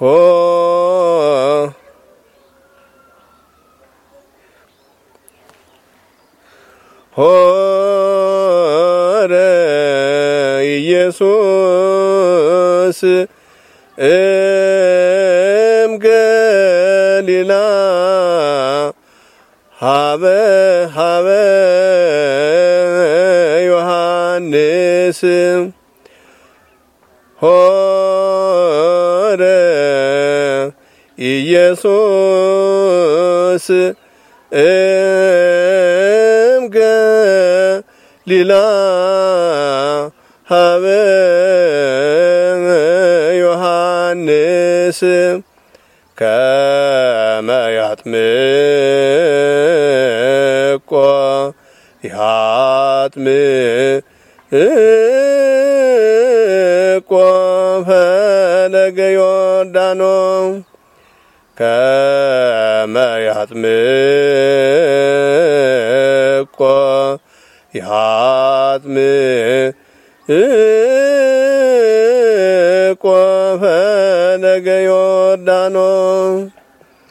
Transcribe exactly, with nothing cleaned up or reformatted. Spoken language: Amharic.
ሆ ሆረ ኢየሱስ እም ገሊላ ሀበ ሀበ ዮሐንስ ሆረ ኢየሱስ እም ገሊላ ሀበ ዮሐንስ ከመ ያጥምቆ ያጥምቆ ፈለገ ዮርዳኖስ ከመ ያጥምቆ ያጥምቆ ፈለገ ዮርዳኖስ